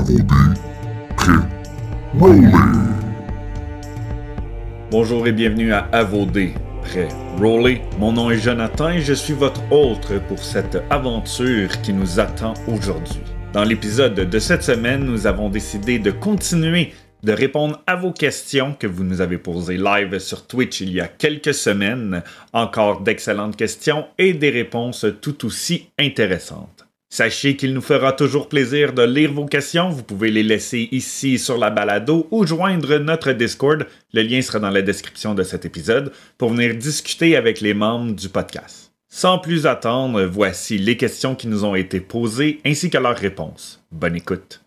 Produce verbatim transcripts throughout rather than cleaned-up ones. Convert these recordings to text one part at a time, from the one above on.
vos dés. Prêt. Rollez! Bonjour et bienvenue à À vos dés. Prêt. Rollez. Mon nom est Jonathan et je suis votre hôte pour cette aventure qui nous attend aujourd'hui. Dans l'épisode de cette semaine, nous avons décidé de continuer de répondre à vos questions que vous nous avez posées live sur Twitch il y a quelques semaines. Encore d'excellentes questions et des réponses tout aussi intéressantes. Sachez qu'il nous fera toujours plaisir de lire vos questions. Vous pouvez les laisser ici sur la balado ou joindre notre Discord. Le lien sera dans la description de cet épisode pour venir discuter avec les membres du podcast. Sans plus attendre, voici les questions qui nous ont été posées ainsi que leurs réponses. Bonne écoute.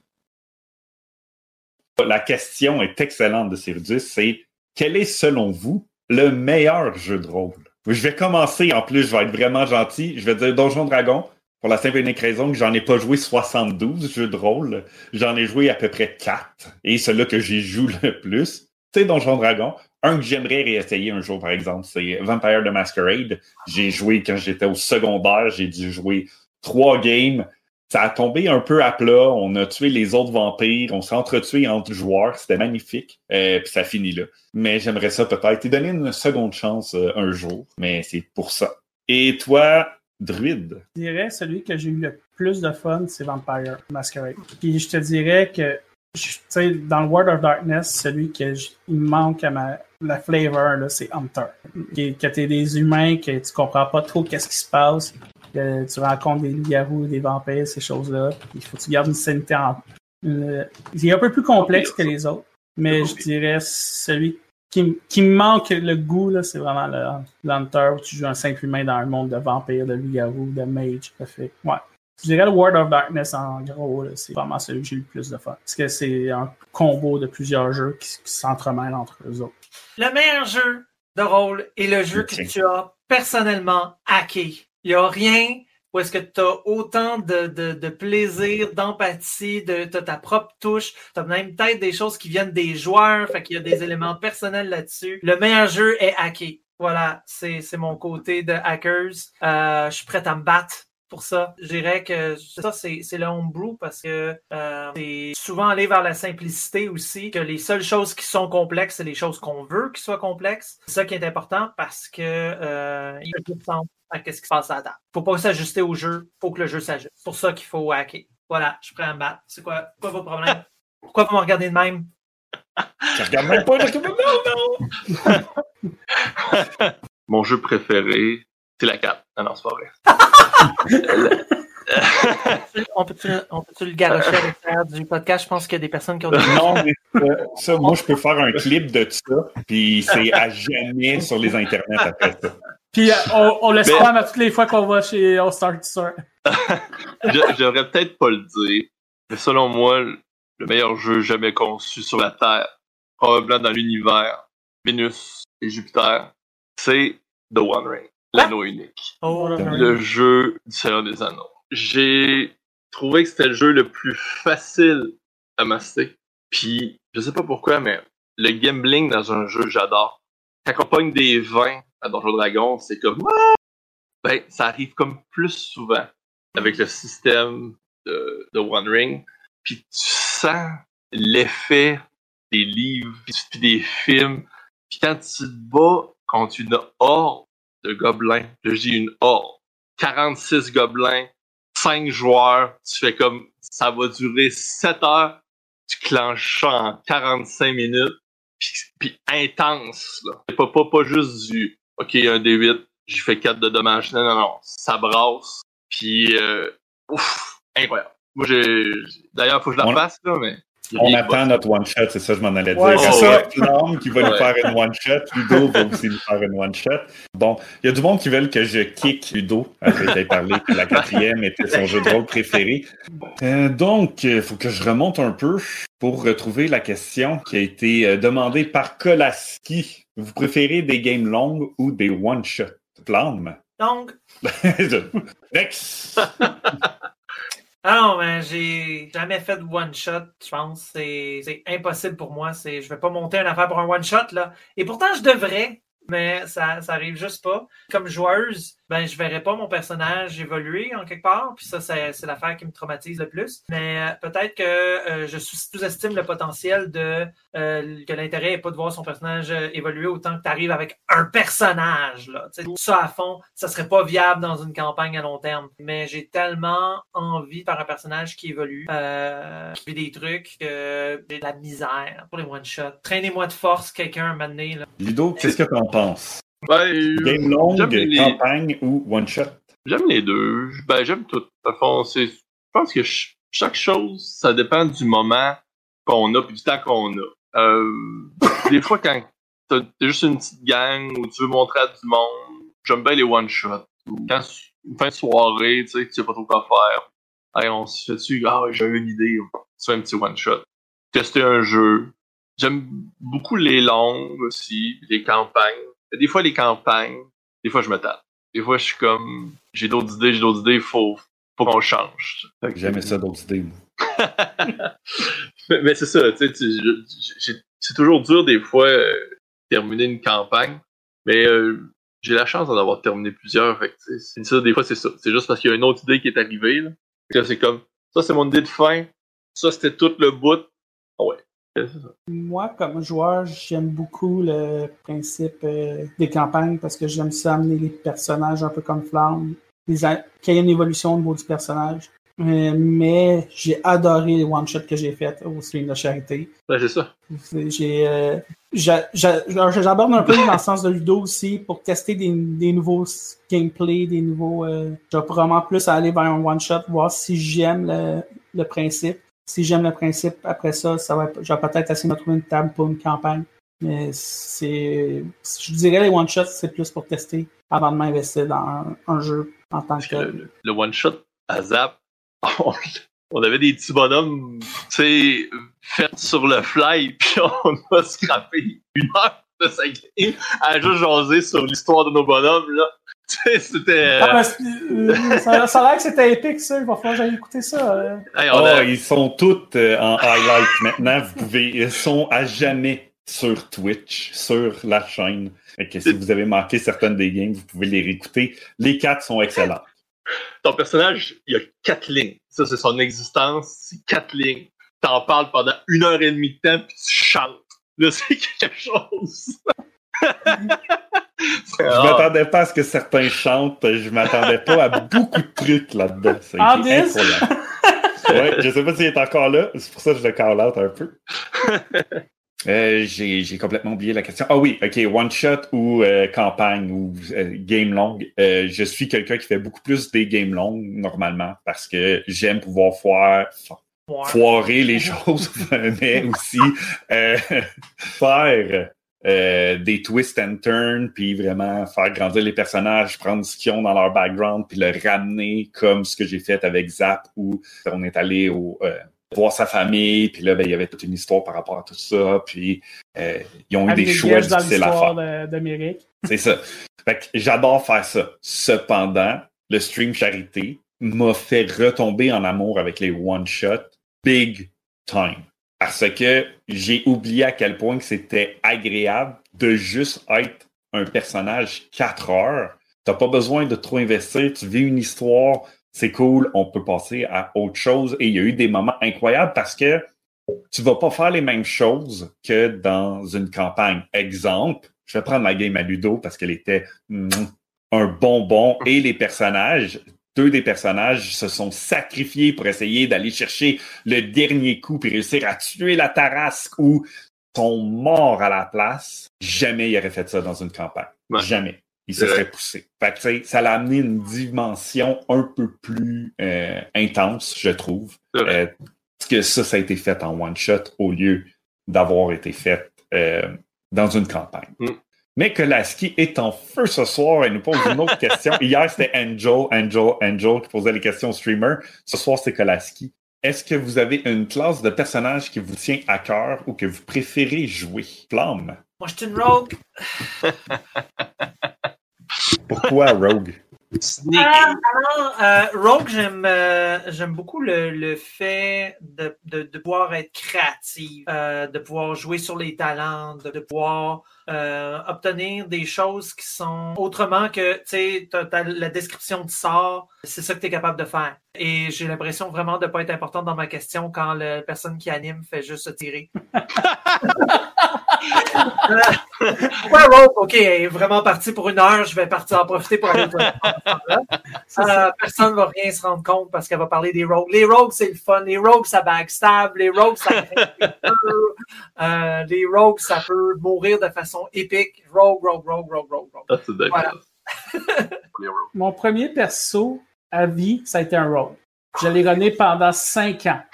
La question est excellente de Cyrudus, c'est quel est selon vous le meilleur jeu de rôle? Je vais commencer, en plus je vais être vraiment gentil, je vais dire Donjon Dragon, pour la simple et unique raison que j'en ai pas joué soixante-douze jeux de rôle, j'en ai joué à peu près quatre, et celui que j'y joue le plus, c'est Donjon Dragon. Un que j'aimerais réessayer un jour par exemple, c'est Vampire the Masquerade. J'ai joué quand j'étais au secondaire, j'ai dû jouer trois games. Ça a tombé un peu à plat, on a tué les autres vampires, on s'est entretués entre joueurs, c'était magnifique, euh, puis ça finit là. Mais j'aimerais ça peut-être, et donner une seconde chance euh, un jour, mais c'est pour ça. Et toi, Druide? Je dirais celui que j'ai eu le plus de fun, c'est Vampire Masquerade. Puis je te dirais que, tu sais, dans le World of Darkness, celui que je, il me manque à ma, la flavor, là, c'est Hunter. Que, que t'es des humains, que tu comprends pas trop qu'est-ce qui se passe. Que tu rencontres des loups-garous, des vampires, ces choses-là. Il faut que tu gardes une sanité en... Une... Il est un peu plus complexe que les autres, mais je dirais celui qui, qui me manque le goût, là, c'est vraiment le, l'Hunter, où tu joues un simple humain dans un monde de vampires, de loups-garous, de mages. Fait. Ouais. Je dirais le World of Darkness, en gros, là, c'est vraiment celui que j'ai eu le plus de fun. Parce que c'est un combo de plusieurs jeux qui, qui s'entremêlent entre eux autres. Le meilleur jeu de rôle est le jeu que tu as personnellement hacké. Il n'y a rien où est-ce que tu as autant de, de, de plaisir, d'empathie, de t'as ta propre touche. Tu as même peut-être des choses qui viennent des joueurs, fait qu'il y a des éléments personnels là-dessus. Le meilleur jeu est hacké. Voilà, c'est, c'est mon côté de hackers. Euh, je suis prêt à me battre pour ça. Je dirais que ça, c'est, c'est le homebrew parce que euh, c'est souvent aller vers la simplicité aussi, que les seules choses qui sont complexes, c'est les choses qu'on veut qu'ils soient complexes. C'est ça qui est important parce que euh, il y a tout de sens à qu'est-ce qui se passe à la table. Faut pas s'ajuster au jeu, faut que le jeu s'ajuste. C'est pour ça qu'il faut hacker. Voilà, je suis prêt à me battre. C'est quoi, quoi vos problèmes? Pourquoi vous me regardez de même? Je regarde même pas, je non, non! Mon jeu préféré, c'est la quatre. Ah non, c'est pas vrai. on, peut-tu, on peut-tu le garocher à l'extérieur du podcast? Je pense qu'il y a des personnes qui ont... Non, mais euh, ça, moi, je peux faire un clip de ça, puis c'est à jamais sur les internets après ça. Puis euh, on, on le spam à toutes les fois qu'on va chez All Star Store. J'aurais peut-être pas le dire, mais selon moi, le meilleur jeu jamais conçu sur la Terre, probablement dans l'univers, Vénus et Jupiter, c'est The One Ring, l'anneau unique. Oh, le jeu du Seigneur des Anneaux. J'ai trouvé que c'était le jeu le plus facile à master. Puis, je sais pas pourquoi, mais le gambling dans un jeu, j'adore. Quand on pogne des vingt à Donjon Dragon, c'est comme... Ben, ça arrive comme plus souvent avec le système de, de One Ring. Puis tu sens l'effet des livres, puis des films. Puis quand tu te bats contre une horde de gobelins, je dis une horde, quarante-six gobelins, cinq joueurs, tu fais comme... Ça va durer sept heures, tu clenches ça en quarante-cinq minutes, puis, puis intense, là. C'est pas, pas, pas juste du... OK, un D huit, j'ai fait quatre de dommages. Non, non, non. Ça brasse. Puis, euh, ouf, incroyable. Moi, j'ai... D'ailleurs, faut que je la fasse, là, mais... On attend notre one-shot, c'est ça que je m'en allais dire. Ouais, c'est oh, ça, ouais. Flamme qui va Ouais. nous faire une one-shot. Ludo va aussi nous faire une one-shot. Bon, il y a du monde qui veulent que je kick Ludo. Après, j'ai parlé que la quatrième était son jeu de rôle préféré. Euh, donc, il faut que je remonte un peu pour retrouver la question qui a été demandée par Kolaski. Vous préférez des games longues ou des one-shots? Flamme? Donc... Next! Ah non, mais j'ai jamais fait de one-shot, je pense. C'est, c'est impossible pour moi. C'est, je vais pas monter une affaire pour un one-shot, là. Et pourtant, je devrais, mais ça, ça arrive juste pas. Comme joueuse, ben je verrais pas mon personnage évoluer en quelque part, puis ça, c'est, c'est l'affaire qui me traumatise le plus. Mais euh, peut-être que euh, je sous-estime le potentiel de euh, que l'intérêt est pas de voir son personnage euh, évoluer autant que tu arrives avec un personnage, là. Tu sais, tout ça à fond, ça serait pas viable dans une campagne à long terme. Mais j'ai tellement envie de faire un personnage qui évolue, euh, qui vit des trucs, que j'ai de la misère pour les one-shots. Traînez-moi de force quelqu'un un moment donné, là. Ludo, qu'est-ce que t'en penses? Ben, Game longue, les... campagne ou one-shot? J'aime les deux. Ben, j'aime tout. De fond, c'est... Je pense que ch- chaque chose, ça dépend du moment qu'on a puis du temps qu'on a. Euh, des fois, quand t'as, t'as juste une petite gang ou tu veux montrer à du monde, j'aime bien les one-shots. Quand une fin de soirée, tu sais, que tu sais pas trop quoi faire, hey, on se fait dessus, ah, j'ai une idée, on se fait un petit one-shot. Tester un jeu. J'aime beaucoup les longues aussi, les campagnes. Des fois, les campagnes, des fois, je me tape. Des fois, je suis comme, j'ai d'autres idées, j'ai d'autres idées, il faut, faut qu'on change. J'aimais ça, d'autres idées. mais, mais c'est ça, tu sais, j'ai, c'est toujours dur, des fois, euh, terminer une campagne, mais euh, j'ai la chance d'en avoir terminé plusieurs. Fait que, c'est ça, des fois, c'est ça. C'est juste parce qu'il y a une autre idée qui est arrivée. Là. Là, c'est comme, ça, c'est mon idée de fin. Ça, c'était tout le bout. Oh, ouais. Moi, comme joueur, j'aime beaucoup le principe euh, des campagnes parce que j'aime ça amener les personnages un peu comme Flamme, a- qu'il y ait une évolution au niveau du personnage. Euh, mais j'ai adoré les one-shots que j'ai fait au stream de charité. Ouais, c'est ça. J'ai, euh, j'a, j'a, j'aborde un peu dans le sens de Ludo aussi pour tester des, des nouveaux gameplay, des nouveaux. Euh, je vais vraiment plus aller vers un one-shot, voir si j'aime le, le principe. Si j'aime le principe, après ça, ça va, je vais peut-être essayer de me trouver une table pour une campagne. Mais c'est, je dirais les one-shots, c'est plus pour tester avant de m'investir dans un, un jeu en tant que. Le, le one-shot à Zap, on, on avait des petits bonhommes, tu sais, faits sur le fly, puis on a scrappé une heure de sa game à juste jaser sur l'histoire de nos bonhommes, là. Tu sais, c'était... Ah, ben, ça, ça a l'air que c'était épique, ça. Il va falloir que j'aille écouter ça. Euh. Hey, oh, a... Ils sont tous euh, en highlight maintenant. Vous pouvez, ils sont à jamais sur Twitch, sur la chaîne. Et que si vous avez manqué certaines des games, vous pouvez les réécouter. Les quatre sont excellents. Ton personnage, il y a quatre lignes. Ça, c'est son existence. C'est quatre lignes. T'en parles pendant une heure et demie de temps, puis tu chantes. Là, c'est quelque chose. Je m'attendais pas à ce que certains chantent. Je m'attendais pas à beaucoup de trucs là-dedans. C'est incroyable. Ouais, je sais pas s'il est encore là. C'est pour ça que je le call out un peu. Euh, j'ai, j'ai complètement oublié la question. Ah oui, ok, one shot ou euh, campagne ou euh, game longue. Euh, je suis quelqu'un qui fait beaucoup plus des games longues normalement parce que j'aime pouvoir foire, foirer les choses, mais aussi euh, faire euh, des twists and turns, puis vraiment faire grandir les personnages, prendre ce qu'ils ont dans leur background, puis le ramener comme ce que j'ai fait avec Zap où on est allé au euh, voir sa famille, puis là, ben, il y avait toute une histoire par rapport à tout ça, puis euh, ils ont eu des choix difficiles à faire. De, d'Amérique. C'est ça. Fait que j'adore faire ça. Cependant, le stream charité m'a fait retomber en amour avec les one-shots big time. Parce que j'ai oublié à quel point que c'était agréable de juste être un personnage quatre heures. T'as pas besoin de trop investir, tu vis une histoire, c'est cool, on peut passer à autre chose. Et il y a eu des moments incroyables parce que tu vas pas faire les mêmes choses que dans une campagne. Exemple, je vais prendre la game à Ludo parce qu'elle était mm, un bonbon et les personnages, deux des personnages se sont sacrifiés pour essayer d'aller chercher le dernier coup puis réussir à tuer la Tarasque ou sont morts à la place. Jamais il aurait fait ça dans une campagne. Ouais. Jamais. Il se serait poussé. Fait que, tu sais, ça l'a amené une dimension un peu plus euh, intense, je trouve. Euh, parce que ça, ça a été fait en one-shot au lieu d'avoir été fait euh, dans une campagne. Mm. Mais Kolaski est en feu ce soir. Elle nous pose une autre question. Hier, c'était Angel, Angel, Angel qui posait les questions aux streamers. Ce soir, c'est Kolaski. Est-ce que vous avez une classe de personnage qui vous tient à cœur ou que vous préférez jouer? Flamme. Moi, je suis une rogue. Pourquoi rogue? Sneaky. Ah, alors, euh, Rogue, j'aime euh, j'aime beaucoup le, le fait de, de, de pouvoir être créatif, euh, de pouvoir jouer sur les talents, de, de pouvoir euh, obtenir des choses qui sont autrement que, tu sais, t'as, t'as la description du sort, c'est ça que tu es capable de faire. Et j'ai l'impression vraiment de ne pas être importante dans ma question quand la personne qui anime fait juste se tirer. Ouais, Rogue, ok, elle est vraiment partie pour une heure, je vais partir en profiter pour aller au toilette. Euh, personne ne va rien se rendre compte parce qu'elle va parler des rogues. Les rogues, c'est le fun. Les rogues, ça backstab. Les rogues, ça euh, les rogues, ça peut mourir de façon épique. Rogue, rogue, rogue, rogue, rogue, rogue. Ah, c'est d'accord. Voilà. Mon premier perso à vie, ça a été un rogue. Je l'ai runné pendant cinq ans.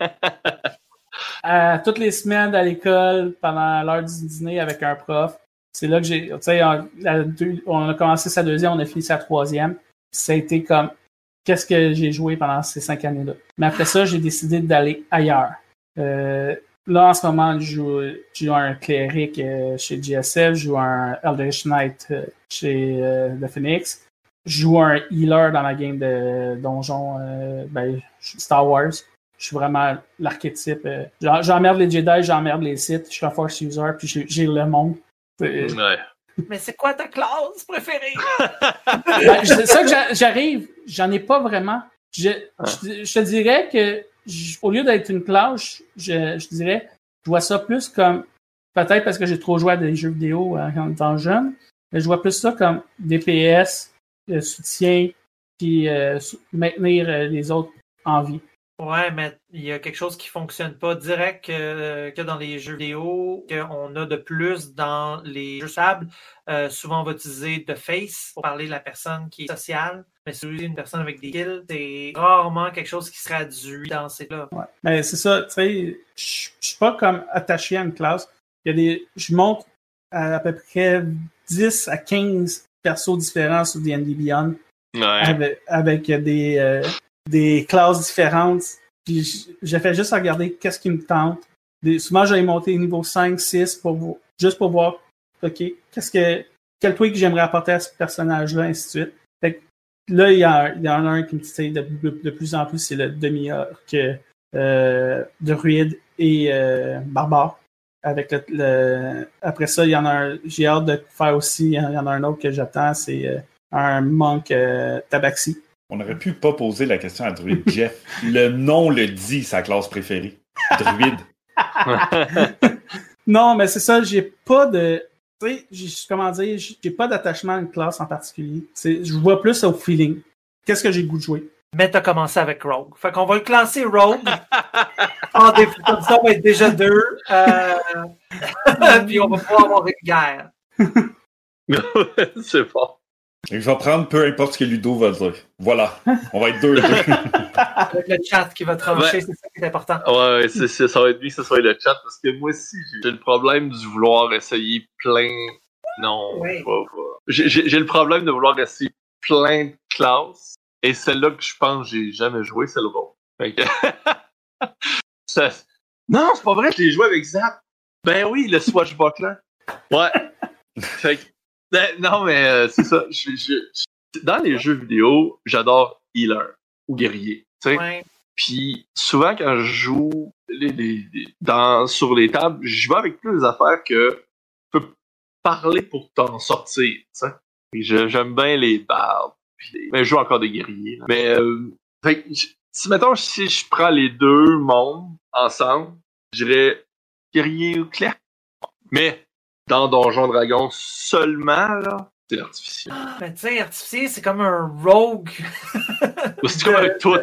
Euh, toutes les semaines à l'école, pendant l'heure du dîner avec un prof. C'est là que j'ai, tu sais, on, on a commencé sa deuxième, on a fini sa troisième. Ça a été comme, qu'est-ce que j'ai joué pendant ces cinq années-là. Mais après ça, j'ai décidé d'aller ailleurs. Euh, là, en ce moment, je joue, je joue un cléric euh, chez G S F, je joue un Eldritch Knight euh, chez euh, The Phoenix, je joue un healer dans la game de donjon euh, ben, Star Wars. Je suis vraiment l'archétype. Euh, j'emmerde les Jedi, j'emmerde les Sith, je suis un Force user, puis j'ai, j'ai le monde. Euh, Ouais. Mais c'est quoi ta classe préférée? Ben, c'est ça que j'arrive, j'en ai pas vraiment. Je, je, je te dirais que, je, au lieu d'être une classe, je, je dirais, je vois ça plus comme, peut-être parce que j'ai trop joué à des jeux vidéo euh, en étant jeune, mais je vois plus ça comme D P S, euh, soutien, puis euh, maintenir euh, les autres en vie. Ouais, mais il y a quelque chose qui fonctionne pas direct que, que dans les jeux vidéo, qu'on a de plus dans les jeux sable. Euh, souvent, on va utiliser The Face pour parler de la personne qui est sociale, mais si vous utilisez une personne avec des kills, c'est rarement quelque chose qui se traduit dans ces là. Ouais, mais c'est ça, tu sais, je suis pas comme attaché à une classe. Il y a des, je monte à, à peu près dix à quinze persos différents sur D and D Beyond. Ouais. Avec, avec des... Euh, des classes différentes, puis j'ai fait juste regarder qu'est-ce qui me tente. Des, souvent, j'allais monter niveau cinq, six, pour, juste pour voir, OK, qu'est-ce que, quel tweak j'aimerais apporter à ce personnage-là, ainsi de suite. Fait que là, il y, a, il y en a un qui me titille de, de, de plus en plus, c'est le demi-heure que euh, druide et euh, barbare. Avec le, le, après ça, il y en a un, j'ai hâte de faire aussi, il y en a un autre que j'attends, c'est euh, un monk euh, tabaxi. On aurait pu pas poser la question à Druide. Jeff, le nom le dit, sa classe préférée. Druide. Non, mais c'est ça, j'ai pas de... Tu sais, j'ai, comment dire, j'ai pas d'attachement à une classe en particulier. C'est, je vois plus au feeling. Qu'est-ce que j'ai le goût de jouer? Mais t'as commencé avec Rogue. Fait qu'on va le classer Rogue. En défaut, comme ça, on va être déjà deux. Euh... Puis on va pouvoir avoir une guerre. C'est fort. Et je vais prendre peu importe ce que Ludo va dire. Voilà, on va être deux. deux. Avec le chat qui va trancher, Ouais. C'est ça qui est important. Ouais, c'est, c'est, ça va être lui, ça soit le chat, parce que moi aussi, j'ai, j'ai le problème de vouloir essayer plein... Non, Oui. pas, pas. J'ai, j'ai, j'ai le problème de vouloir essayer plein de classes, et celle-là que je pense que j'ai jamais joué, c'est le rôle. Fait que... ça... Non, c'est pas vrai, je l'ai joué avec Zap. Ben oui, le swashbuckler. Ouais. Fait que... Ben, non, mais euh, c'est ça. Je, je, je- dans les jeux vidéo, j'adore healer ou guerrier. Tu sais? Ouais. Puis souvent quand je joue les, les, les- dans, sur les tables, je vais avec plus les affaires que je peux parler pour t'en sortir. Tu sais? Puis je- j'aime bien les bardes. Puis les- mais je joue encore des guerriers. Là. Mais euh, fait que, j- si mettons si je prends les deux mondes ensemble, je dirais guerrier ou clerc. Mais dans Donjon Dragon seulement, là, c'est l'artificiel. Mais tu sais, artificier, c'est comme un rogue. C'est comme avec tout.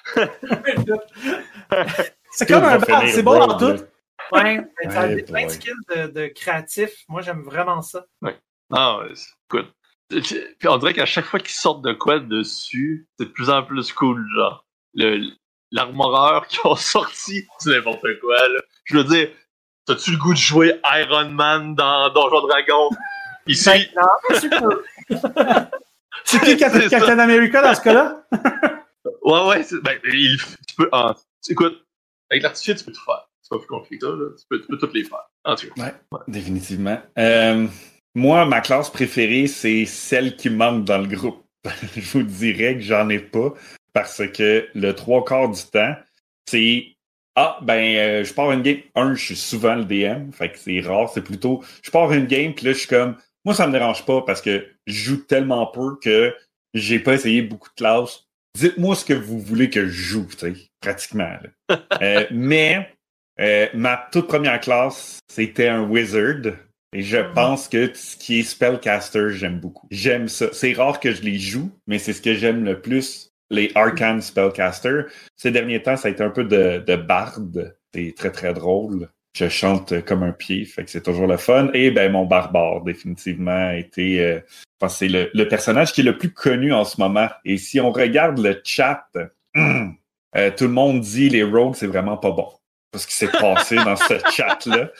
C'est comme un bard, c'est bon dans tout. Ouais, mais ça a Ouais, des plein de ouais. skills de, de créatif. Moi, j'aime vraiment ça. Ah, ouais, c'est- écoute. Puis on dirait qu'à chaque fois qu'ils sortent de quoi dessus, c'est de plus en plus cool, genre. Le, l'armoreur qui ont sorti, c'est n'importe quoi, là. Je veux dire, t'as-tu le goût de jouer Iron Man dans Donjon Dragon? Ici, Maintenant, tu peux. C'est qui Cap- C'est ça. Captain America dans ce cas-là? ouais, ouais, c'est, ben, il, tu peux, ah, écoute, avec l'artificiel, tu peux tout faire. C'est pas plus compliqué que ça, là. Tu peux, tu peux toutes les faire. En tout cas. Ouais, définitivement. Euh, moi, ma classe préférée, c'est celle qui manque dans le groupe. je vous dirais que j'en ai pas parce que le trois quarts du temps, c'est ah, ben, euh, je pars une game. Un, je suis souvent le D M, fait que c'est rare, c'est plutôt je pars une game, puis là, je suis comme moi, ça me dérange pas parce que je joue tellement peu que j'ai pas essayé beaucoup de classes. Dites-moi ce que vous voulez que je joue, tu sais, pratiquement. euh, mais euh, ma toute première classe, c'était un wizard. Et je pense que ce qui est spellcaster, j'aime beaucoup. J'aime ça. C'est rare que je les joue, mais c'est ce que j'aime le plus, les arcane spellcaster. Ces derniers temps, ça a été un peu de, de barde. C'est très, très drôle. Je chante comme un pied, fait que c'est toujours le fun. Et ben mon barbare, définitivement, a été... Euh, je pense que c'est le, le personnage qui est le plus connu en ce moment. Et si on regarde le chat, hum, euh, tout le monde dit les rogues, c'est vraiment pas bon. Ce qui s'est passé dans ce chat-là.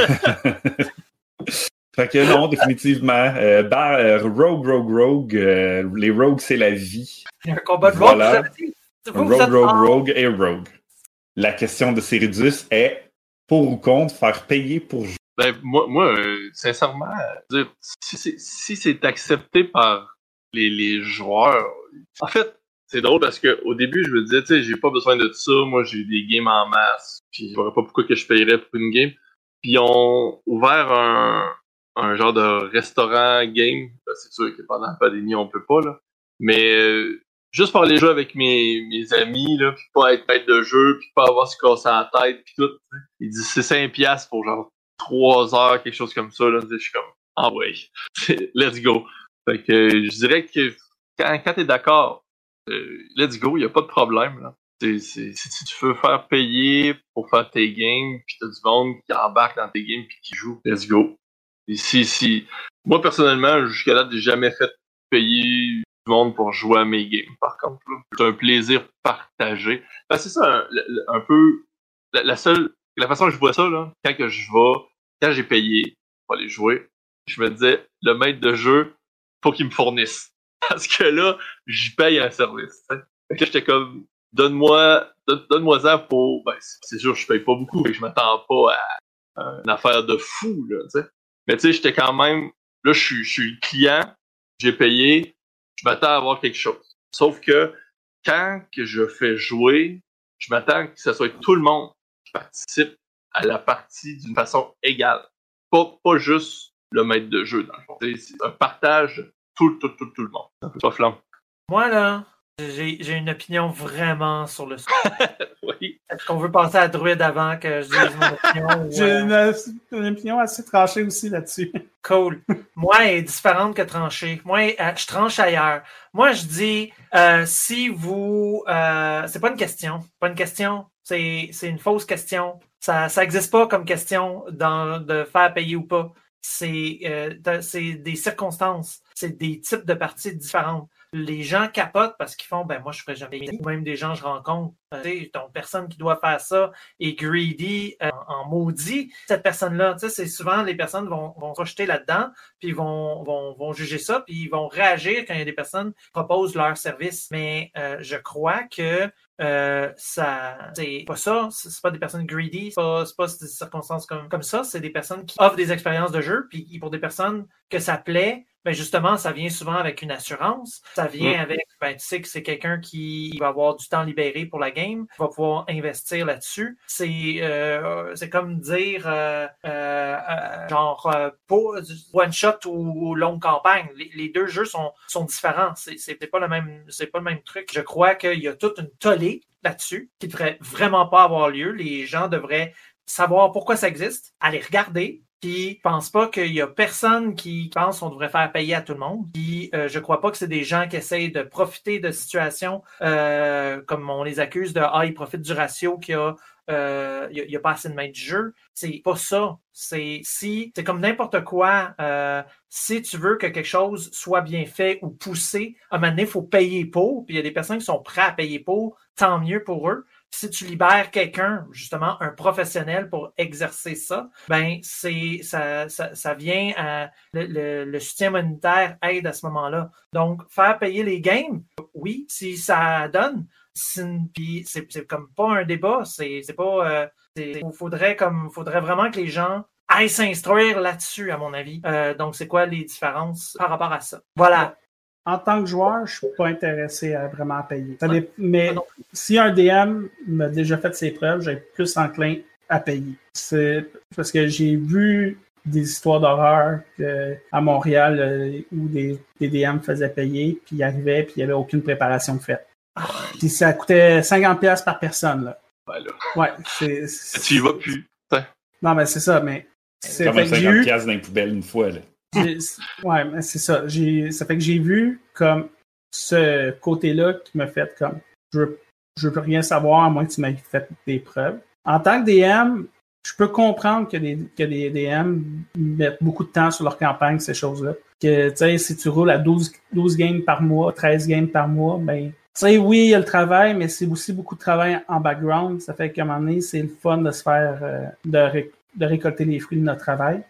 Fait que non, définitivement. Euh, bar, euh, rogue, rogue, rogue. Euh, les rogues, c'est la vie. Il y a un combat de voilà. rogue. Vous, rogue, rogue, rogue, rogue et rogue. La question de Céridus est pour ou contre faire payer pour jouer? Ben, moi, moi euh, sincèrement, dire, si, c'est, si c'est accepté par les, les joueurs, en fait, c'est drôle parce qu'au début, je me disais, tu sais, j'ai pas besoin de ça, moi, j'ai des games en masse, puis je vois pas pourquoi que je payerais pour une game. Puis ils ont ouvert un, un genre de restaurant game. Ben, c'est sûr que pendant la pandémie, on peut pas, là. Mais euh, juste pour aller jouer avec mes, mes amis, là, puis pas être maître de jeu, puis pas avoir se casser la tête, puis tout. Il dit c'est cinq piastres pour genre trois heures, quelque chose comme ça. Là. Je suis comme, ah ouais, let's go. Fait que je dirais que quand, quand t'es d'accord, euh, let's go, y a pas de problème, là. C'est, c'est, si tu veux faire payer pour faire tes games, puis t'as du monde qui embarque dans tes games puis qui joue, let's go. Et si, si, moi personnellement, jusqu'à là, j'ai jamais fait payer du monde pour jouer à mes games. Par contre, là, c'est un plaisir partagé. Ben, c'est ça, un, un peu, la, la seule, la façon que je vois ça, là, quand que je vais, quand j'ai payé pour aller jouer, je me disais, le maître de jeu, faut qu'il me fournisse. Parce que là, j'y paye un service. T'sais. Fait que là, j'étais comme, donne-moi, donne, donne-moi ça pour, ben, c'est sûr, je paye pas beaucoup, et je m'attends pas à, à une affaire de fou, là, tu sais. Mais tu sais, j'étais quand même, là, je suis, je suis le client, j'ai payé, je m'attends à avoir quelque chose. Sauf que, quand que je fais jouer, je m'attends que ce soit tout le monde qui participe à la partie d'une façon égale. Pas, pas juste le maître de jeu, dans le fond. C'est, c'est un partage, tout, tout, tout, tout le monde. Un peu pas flamme. Moi, là, J'ai, j'ai une opinion vraiment sur le sujet. Oui. Est-ce qu'on veut passer à Druide avant que je dise mon opinion? Ou, J'ai euh... une, une opinion assez tranchée aussi là-dessus. Cool. Moi, elle est différente que tranchée. Moi, je tranche ailleurs. Moi, je dis, euh, si vous... Euh, c'est pas une question. Pas une question. C'est, c'est une fausse question. Ça ça existe pas comme question dans, de faire payer ou pas. C'est, euh, c'est des circonstances. C'est des types de parties différentes. Les gens capotent parce qu'ils font, ben moi je ferais jamais, ou même des gens que je rencontre, euh, tu sais, donc personne qui doit faire ça est greedy, euh, en maudit, cette personne-là, tu sais, c'est souvent les personnes vont, vont se rejeter là-dedans, puis ils vont, vont, vont juger ça, puis ils vont réagir quand il y a des personnes qui proposent leur service. Mais euh, je crois que Euh, ça, c'est pas ça, c'est pas des personnes greedy, c'est pas, c'est pas des circonstances comme, comme ça, c'est des personnes qui offrent des expériences de jeu, puis pour des personnes que ça plaît, ben justement, ça vient souvent avec une assurance, ça vient mmh. avec, ben tu sais que c'est quelqu'un qui va avoir du temps libéré pour la game, va pouvoir investir là-dessus. C'est, euh, c'est comme dire, euh, euh, euh, genre, euh, pour one shot ou, ou longue campagne, les, les deux jeux sont, sont différents, c'est, c'est pas le même, c'est pas le même truc. Je crois qu'il y a toute une tollée là-dessus, qui ne devrait vraiment pas avoir lieu. Les gens devraient savoir pourquoi ça existe, aller regarder, puis je pense pas qu'il y a personne qui pense qu'on devrait faire payer à tout le monde. Puis euh, je crois pas que c'est des gens qui essayent de profiter de situations euh, comme on les accuse de ah, ils profitent du ratio qu'il y a. Il euh, n'y a, a pas assez de maîtres du jeu. C'est pas ça. C'est si c'est comme n'importe quoi. Euh, si tu veux que quelque chose soit bien fait ou poussé, à un moment donné, il faut payer pour. Puis il y a des personnes qui sont prêtes à payer pour. Tant mieux pour eux. Si tu libères quelqu'un, justement, un professionnel pour exercer ça, ben c'est ça, ça, ça vient à le, le, le soutien monétaire aide à ce moment-là. Donc, faire payer les games, oui, si ça donne. Puis c'est, c'est comme pas un débat, c'est, c'est pas. Euh, c'est, faudrait comme faudrait vraiment que les gens aillent s'instruire là-dessus, à mon avis. Euh, donc, c'est quoi les différences par rapport à ça? Voilà. en tant que joueur, je suis pas intéressé à vraiment payer. Ça dé- mais si un D M m'a déjà fait ses preuves, j'ai plus enclin à payer. C'est parce que j'ai vu des histoires d'horreur que, à Montréal euh, où des, des D M faisaient payer, puis ils arrivaient, puis il n'y avait aucune préparation de fait. Puis ça coûtait cinquante dollars par personne. Là. Ouais, là. Ouais, c'est, c'est... Tu y vas plus. T'sais. Non, mais c'est ça, mais... C'est comme fait un que j'ai cinquante eu... piastres dans les poubelles une fois. Là. J'ai- Ouais, mais c'est ça. J'ai... Ça fait que j'ai vu comme ce côté-là qui m'a fait comme je veux, je veux plus rien savoir à moins que tu m'aies fait des preuves. En tant que D M, je peux comprendre que des, que des D M mettent beaucoup de temps sur leur campagne, ces choses-là. Que, tu sais, si tu roules à douze, douze games par mois, treize games par mois, ben, tu sais, oui, il y a le travail, mais c'est aussi beaucoup de travail en background. Ça fait qu'à un moment donné, c'est le fun de se faire, euh, de, ré- de récolter les fruits de notre travail.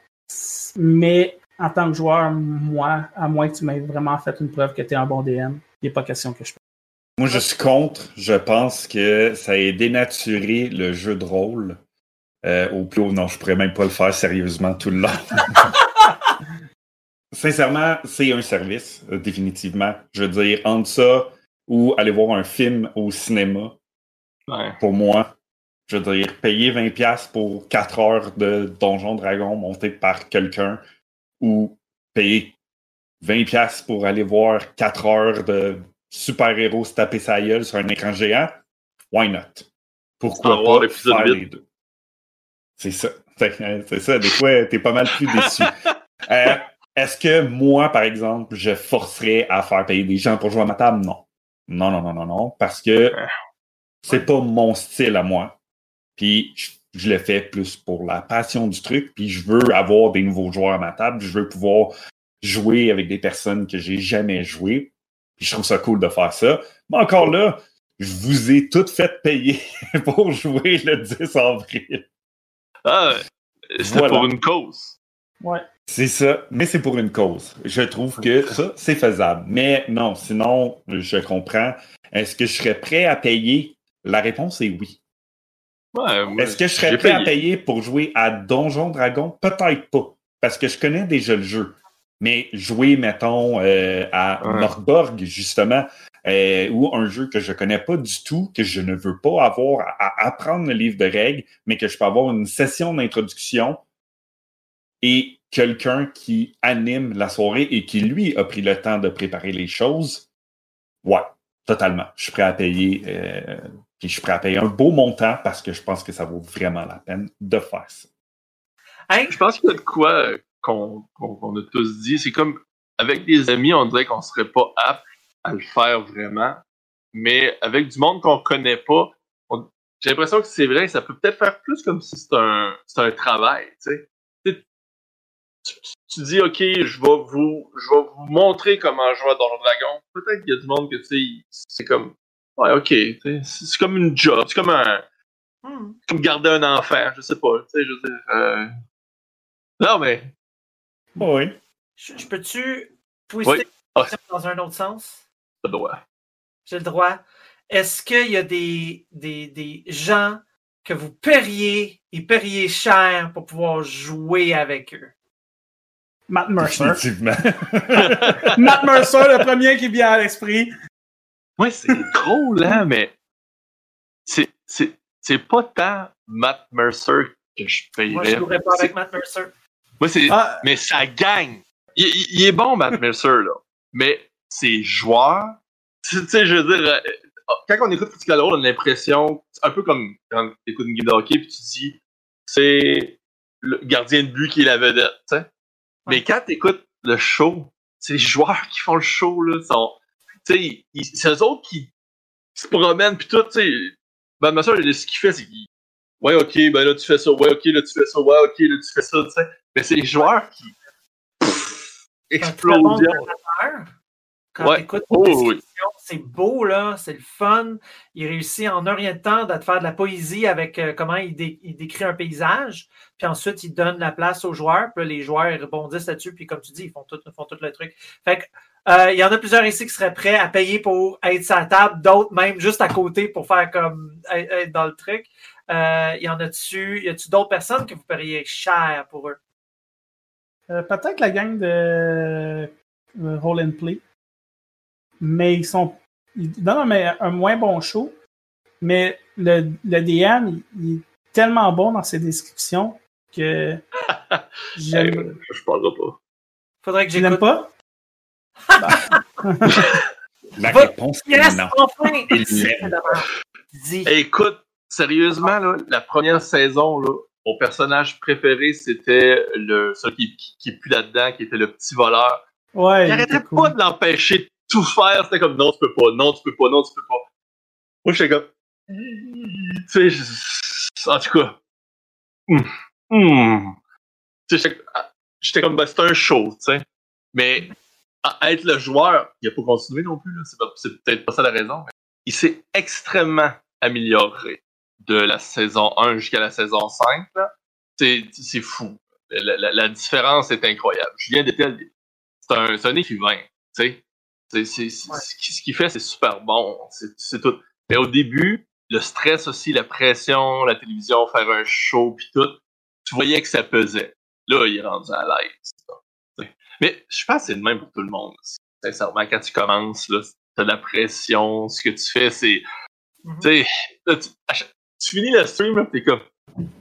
Mais, en tant que joueur, moi, à moins que tu m'aies vraiment fait une preuve que tu es un bon D M, il n'est pas question que je paye. Moi, je suis contre. Je pense que ça a dénaturé le jeu de rôle euh, au plus haut. Non, je pourrais même pas le faire sérieusement tout le long. Sincèrement, c'est un service, euh, définitivement. Je veux dire, entre ça ou aller voir un film au cinéma, Ouais. pour moi, je veux dire, payer vingt dollars pour quatre heures de Donjon Dragon monté par quelqu'un ou payer vingt dollars pour aller voir quatre heures de super-héros se taper sa gueule sur un écran géant, why not? Pourquoi Star Wars pas épisode faire huit. les deux? C'est ça. C'est c'est ça. Des fois, t'es pas mal plus déçu. Euh, est-ce que moi, par exemple, je forcerais à faire payer des gens pour jouer à ma table? Non. Non, non, non, non, non. Parce que c'est pas mon style à moi. Puis je, je le fais plus pour la passion du truc. Puis je veux avoir des nouveaux joueurs à ma table. Je veux pouvoir jouer avec des personnes que j'ai jamais joué. Puis je trouve ça cool de faire ça. Mais encore là, je vous ai toutes fait payer pour jouer le dix avril. Ah, c'était Voilà. pour une cause. Ouais. C'est ça, mais c'est pour une cause. Je trouve que ça, c'est faisable. Mais non, sinon, je comprends. Est-ce que je serais prêt à payer? La réponse est oui. Ouais, moi, Est-ce que je serais j'ai prêt payé. à payer pour jouer à Donjon Dragon? Peut-être pas. Parce que je connais déjà le jeu. Mais jouer, mettons, euh, à Ouais. Morgborg, justement, euh, ou un jeu que je connais pas du tout, que je ne veux pas avoir à, à apprendre le livre de règles, mais que je peux avoir une session d'introduction et quelqu'un qui anime la soirée et qui, lui, a pris le temps de préparer les choses, ouais, totalement. Je suis prêt à payer, euh, puis je suis prêt à payer un beau montant parce que je pense que ça vaut vraiment la peine de faire ça. Hey, Je pense qu'il y a de quoi euh, qu'on, qu'on, qu'on a tous dit. C'est comme, avec des amis, on dirait qu'on serait pas apte à le faire vraiment. Mais avec du monde qu'on connaît pas, on- j'ai l'impression que c'est vrai, ça peut peut-être faire plus comme si c'était un, c'est un travail, tu sais. Tu, tu, tu dis, OK, je vais vous, je vais vous montrer comment jouer à Donjon Dragon. Peut-être qu'il y a du monde que, tu sais, c'est comme, ouais, OK, tu sais, c'est c'est comme une job, c'est comme un, hmm, comme garder un enfant, je sais pas, tu sais, je veux dire, euh... non, mais, Oui. je, je peux-tu twister Oui. Ah, dans un autre sens? ça doit. J'ai le droit. Est-ce qu'il y a des, des, des gens que vous paieriez et paieriez cher pour pouvoir jouer avec eux? Matt Mercer. Définitivement. Matt Mercer, le premier qui vient à l'esprit. Ouais, c'est drôle, hein, mais c'est, c'est, c'est pas tant Matt Mercer que je payerais. Moi, je ne jouerais pas C'est- avec Matt Mercer. Moi, c'est, Ah, mais ça gagne. Il, il- il est bon, Matt Mercer, là. Mais ses joueurs, tu sais, je veux dire, euh, quand on écoute Critical Role, on a l'impression, c'est un peu comme quand tu écoutes une game de hockey puis tu dis, c'est le gardien de but qui est la vedette, tu sais. Mais quand tu écoutes le show, c'est les joueurs qui font le show, là, sont, tu sais, ils- c'est eux autres qui se promènent puis tout, tu sais. Ben, ma soeur, ce qu'il fait, c'est qu'il, ouais, ok, ben là, tu fais ça, ouais, ok, là, tu fais ça, ouais, ok, là, tu fais ça, tu sais. Mais c'est les joueurs qui, pff, explosion. narrateur. Quand Ouais. tu écoutes Oh, une oui. description, c'est beau, là, c'est le fun. Il réussit en un rien de temps à te faire de la poésie avec euh, comment il, dé- il décrit un paysage. Puis ensuite, il donne la place aux joueurs. Puis là, les joueurs ils rebondissent là-dessus. Puis comme tu dis, ils font tout, font tout le truc. Fait que, euh, il y en a plusieurs ici qui seraient prêts à payer pour être sur la table, d'autres même juste à côté pour faire comme être, être dans le truc. Euh, il y en a-tu, y a-tu d'autres personnes que vous paieriez cher pour eux? euh, peut-être la gang de euh, Roll and Play. mais ils sont. Ils donnent un, un moins bon show, mais le, le D M, il, il est tellement bon dans ses descriptions que j'aime. Hey, je parlerai pas. Faudrait que Tu l'aimes j'écoute. pas? La Va- réponse est Yes, non. enfin! Il C'est l'aime. dommage. Dis. Hey, écoute, sérieusement, là, la première saison, là, mon personnage préféré, c'était le celui qui, qui, qui est plus là-dedans, qui était le petit voleur. Ouais. Il il arrêtait était cool. pas de l'empêcher de tout faire. C'était comme non, tu peux pas, non, tu peux pas, non, tu peux pas. Moi, j'étais comme. Tu sais, je- en tout cas. Hum, hum. Tu sais, j'étais- j'étais comme, ben, c'est un show, tu sais. Mais à être le joueur, il a pas continué non plus, là. C'est, pas- c'est peut-être pas ça la raison. Mais il s'est extrêmement amélioré de la saison un jusqu'à la saison cinq. Là. C'est, c'est fou. La, la, la différence est incroyable. Julien Détel, c'est un, c'est un écrivain. Tu sais. C'est, c'est, c'est, Ouais. ce qu'il- ce qu'il fait, c'est super bon. C'est, c'est tout. Mais au début, le stress aussi, la pression, la télévision, faire un show, puis tout, tu voyais que ça pesait. Là, il est rendu à l'aise. tu sais. Mais je pense que c'est le même pour tout le monde. Sincèrement, quand tu commences, là, t'as de la pression. Ce que tu fais, c'est. Mhm. Tu sais, là, tu, à chaque- tu finis le stream, là, t'es comme.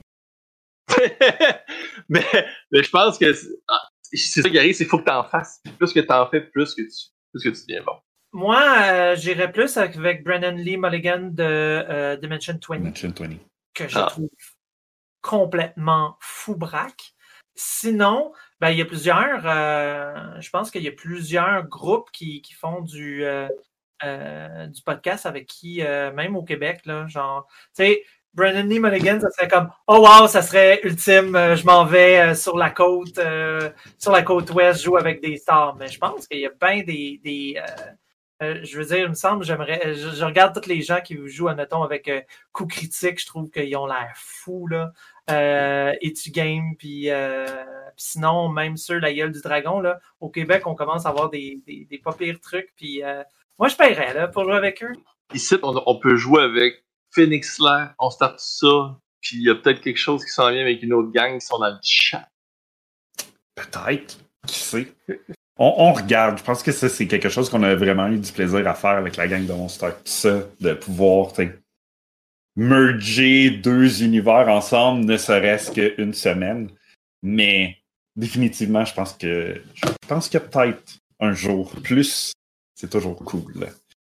mais, mais je pense que c'est, ah, c'est ça qui arrive, c'est qu'il faut que t'en fasses. Plus que t'en fais, plus que tu, plus que tu deviens bon. Moi, euh, j'irais plus avec, avec Brandon Lee Mulligan de euh, Dimension vingt, Dimension vingt. que je Ah. trouve complètement fou braque. Sinon, ben, il y a plusieurs, euh, je pense qu'il y a plusieurs groupes qui, qui font du, euh, euh, du podcast avec qui, euh, même au Québec, là, genre, tu sais, Brandon Lee Mulligan, ça serait comme, oh wow, ça serait ultime, euh, je m'en vais euh, sur la côte, euh, sur la côte ouest, je joue avec des stars. Mais je pense qu'il y a bien des, des euh, euh, je veux dire, il me semble, j'aimerais, je, je regarde tous les gens qui jouent, admettons, avec euh, Coup Critique, je trouve qu'ils ont l'air fous, là. Euh, Etu Game, puis euh, puis sinon, même ceux, la gueule du dragon, là, au Québec, on commence à avoir des, des, des pas pires trucs, puis euh, moi, je paierais, là, pour jouer avec eux. Ici, on, on peut jouer avec Phoenix Lair, on starte ça, puis il y a peut-être quelque chose qui s'en vient avec une autre gang qui sont dans le chat. Peut-être. Qui sait? On, on regarde. Je pense que ça, c'est quelque chose qu'on a vraiment eu du plaisir à faire avec la gang de Monster. Tout ça, de pouvoir, tu sais, merger deux univers ensemble, ne serait-ce qu'une semaine. Mais définitivement, je pense que je pense que peut-être un jour plus, c'est toujours cool.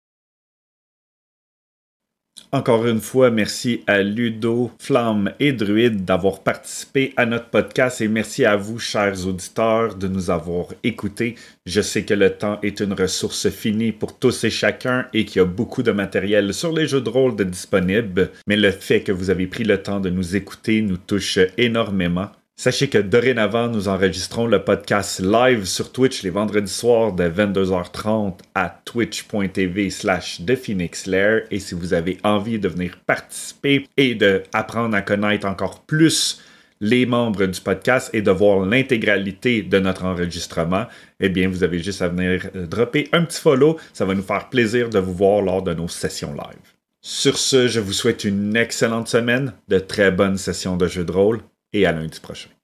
Encore une fois, merci à Ludo, Flamme et Druide d'avoir participé à notre podcast et merci à vous, chers auditeurs, de nous avoir écoutés. Je sais que le temps est une ressource finie pour tous et chacun et qu'il y a beaucoup de matériel sur les jeux de rôle de disponible, mais le fait que vous avez pris le temps de nous écouter nous touche énormément. Sachez que dorénavant, nous enregistrons le podcast live sur Twitch les vendredis soirs de vingt-deux heures trente à twitch.tv slash The Phoenix Lair. Et si vous avez envie de venir participer et d'apprendre à connaître encore plus les membres du podcast et de voir l'intégralité de notre enregistrement, eh bien, vous avez juste à venir dropper un petit follow. Ça va nous faire plaisir de vous voir lors de nos sessions live. Sur ce, je vous souhaite une excellente semaine, de très bonnes sessions de jeux de rôle et à lundi prochain.